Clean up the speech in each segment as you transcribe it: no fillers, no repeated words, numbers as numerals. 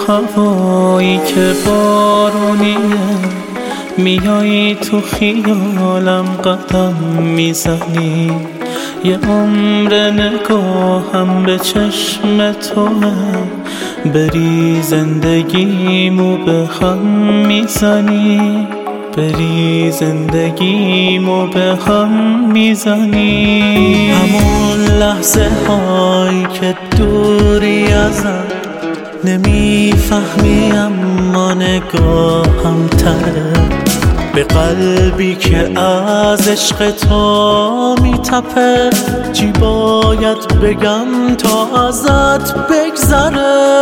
هوایی که بارونیه، میایی تو خیالم قدم میزنی. یه عمر نگاهم به چشم توه، بری زندگیمو به هم میزنی، بری زندگیمو به هم میزنی. همون لحظه هایی که دوری ازم نمیفهمی، اما نگاهم تره به قلبی که از عشق تو میتپه. چی باید بگم تا ازت بگذره؟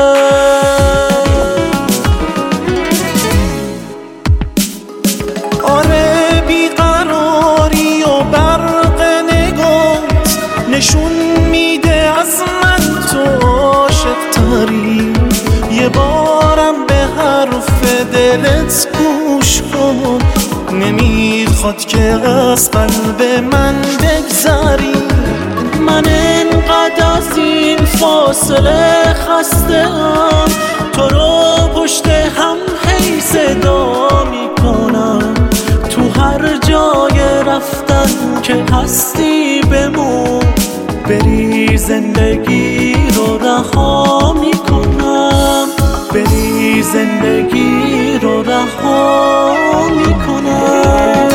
آره بیقراری و برق نگات نشون میده از من تو عاشق تری. یه بارم به حرف دلت گوش کن، نمیخواد که از قلب من بگذری. من انقدر از این فاصله خسته‌ام، تو رو پشت هم هی صدا میکنم. تو هر جای رفتن که هستی بمون، بری زندگی رو رها میکنم، بری زندگی رو رها میکنم.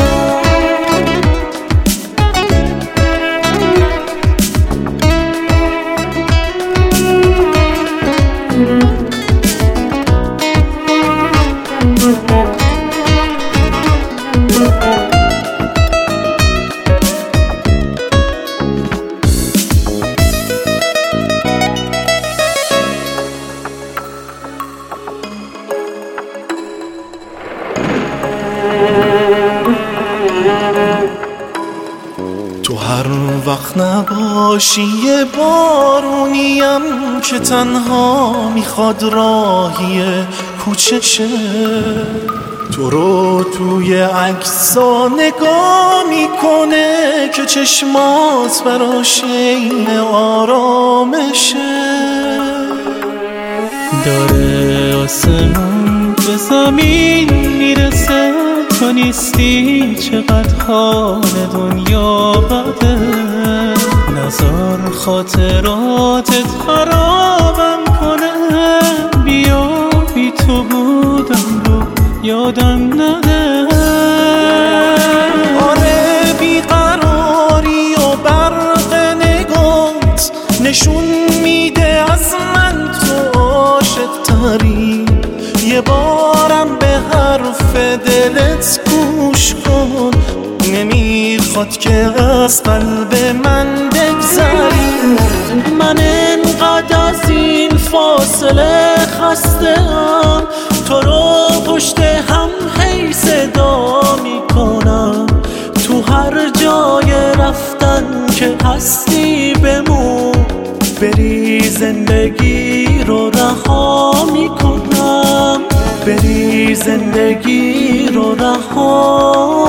تو هر وقت نباشی یه بارونیم که تنها میخواد راهی کوچه شه. تو رو توی عکسا نگاه میکنه که چشمات براش عین آرامشه. داره آسمون به زمین میرسه، تو نیستی چقدر حال دنیا بده. نذار خاطراتت خرابم کنه، بیا بی تو بودم رو یادم نده. آره بیقراری و برق نگات نشون میده از من تو عاشق تری. یه بارم به حرف دلت گوش کن، نمیخواد که از قلب من بگذری. من انقدر از این فاصله خسته‌ام، تو رو پشت هم هی صدا میکنم. تو هر جای رفتن که هستی بمون، بری زندگی رو رها میکنم، بری زندگی رو رها